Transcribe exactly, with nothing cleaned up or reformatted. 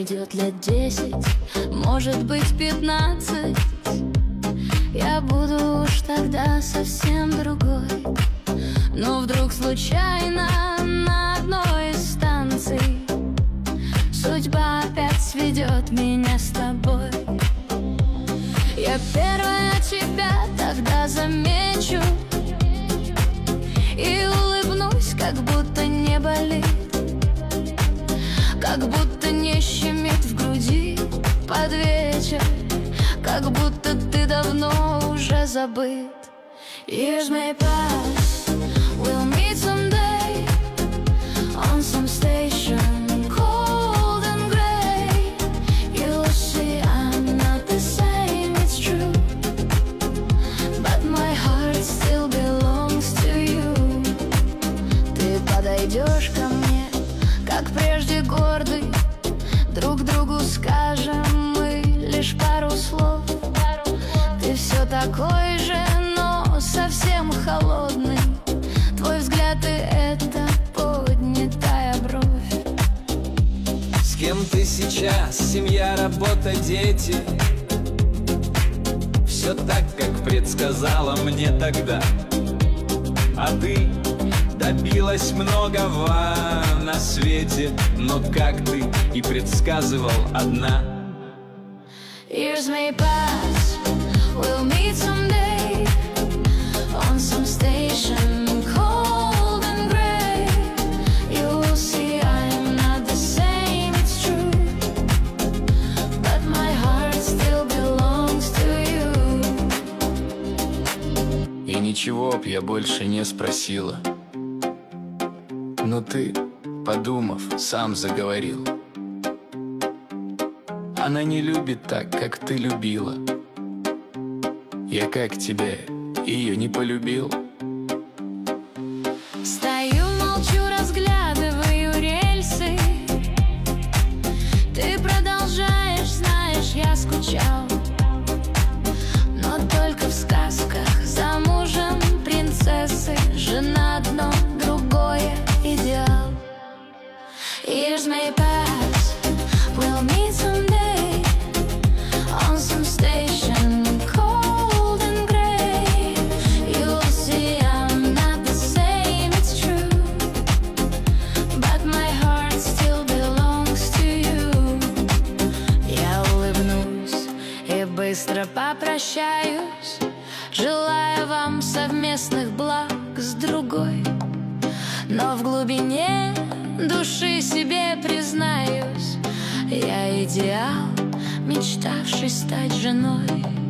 пройдет лет десять, может быть пятнадцать, я буду уж тогда совсем другой. Но вдруг случайно на одной из станций судьба опять сведет меня с тобой. Я первая тебя тогда замечу и улыбнусь, как будто не болит, как будто не щемит в груди под вечер, как будто ты давно уже забыт. Years may pass, we'll meet someday on some station cold and gray. You'll see I'm not the same, it's true, but my heart still belongs to you. Ты подойдешь ко мне, как прежде гордый, друг другу скажем мы лишь пару слов. Ты все такой же, но совсем холодный. Твой взгляд и это поднятая бровь. С кем ты сейчас? Семья, работа, дети. Все так, как предсказала мне тогда. А ты добилась многого на свете, но как ты и предсказывал, одна. Years may pass, we'll meet someday on some station cold and gray. You'll see I'm not the same, it's true, but my heart still belongs to you. И ничего б я больше не спросила, но ты, подумав, сам заговорил. Она не любит так, как ты любила. Я как тебя, ее не полюбил. Стою, молчу, разглядываю рельсы. Ты продолжаешь, знаешь, я скучал, но только в сказках замужем принцессы. Жена одно, другое идеал. Years may pass, we'll meet someday on some station cold and gray. You'll see I'm not the same, it's true, but my heart still belongs to you. Я улыбнусь и быстро попрощаюсь, желая вам совместных благ с другой. Но в глубине души себе признаюсь, я идеал, мечтавший стать женой.